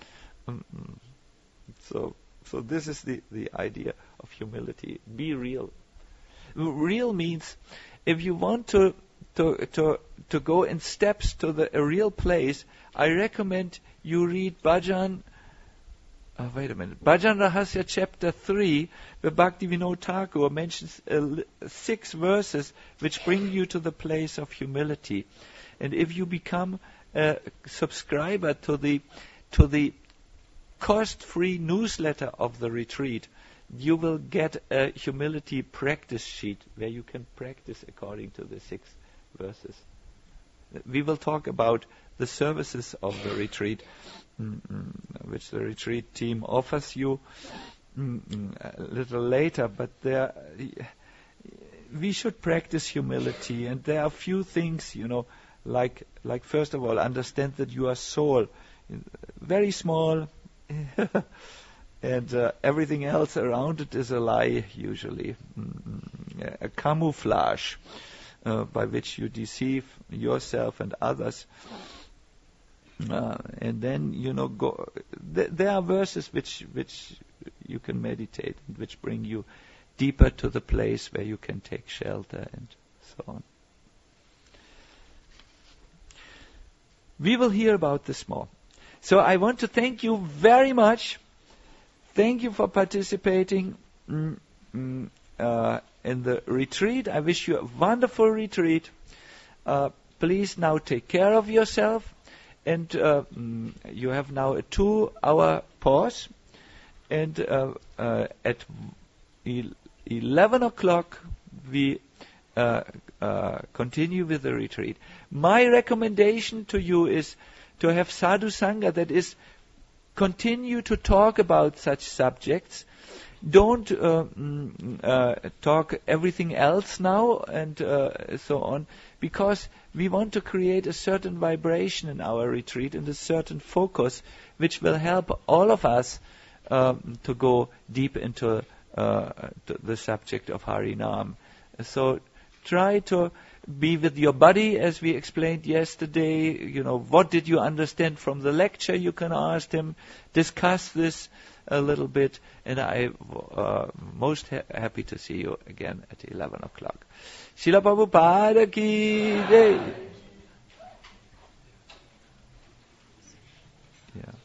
So this is the idea of humility. Be real. Real means, if you want to go in steps to a real place, I recommend you read Bhajan Rahasya chapter 3, where Bhaktivinoda Thakur mentions 6 verses which bring you to the place of humility. And if you become a subscriber to the cost-free newsletter of the retreat, you will get a humility practice sheet where you can practice according to the 6 verses. We will talk about the services of the retreat, which the retreat team offers you a little later, but we should practice humility, and there are a few things, like first of all, understand that you are soul, very small, and everything else around it is a lie, usually, a camouflage by which you deceive yourself and others. And then, there are verses which you can meditate, and which bring you deeper to the place where you can take shelter and so on. We will hear about this more. So I want to thank you very much. Thank you for participating in the retreat. I wish you a wonderful retreat. Please now take care of yourself. And you have now a 2-hour pause. And at 11 o'clock, we continue with the retreat. My recommendation to you is to have sadhu sangha, that is, continue to talk about such subjects. Don't talk everything else now and so on, because we want to create a certain vibration in our retreat and a certain focus which will help all of us to go deep into the subject of Harinam. So try to be with your body, as we explained yesterday. What did you understand from the lecture? You can ask him. Discuss this a little bit, and I'm most happy to see you again at 11 o'clock. Srila Prabhupada ki jai. Yeah.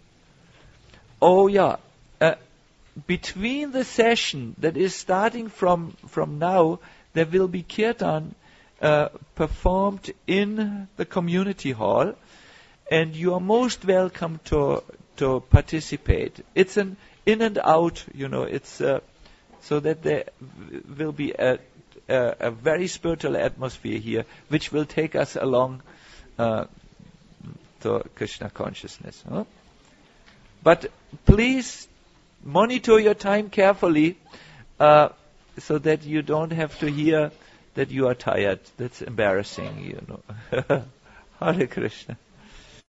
Oh yeah. Between the session that is starting from now, there will be kirtan performed in the community hall, and you are most welcome to participate. It's an in and out, it's so that there will be a very spiritual atmosphere here, which will take us along to Krishna consciousness. Huh? But please monitor your time carefully, so that you don't have to hear that you are tired. That's embarrassing, Hare Krishna.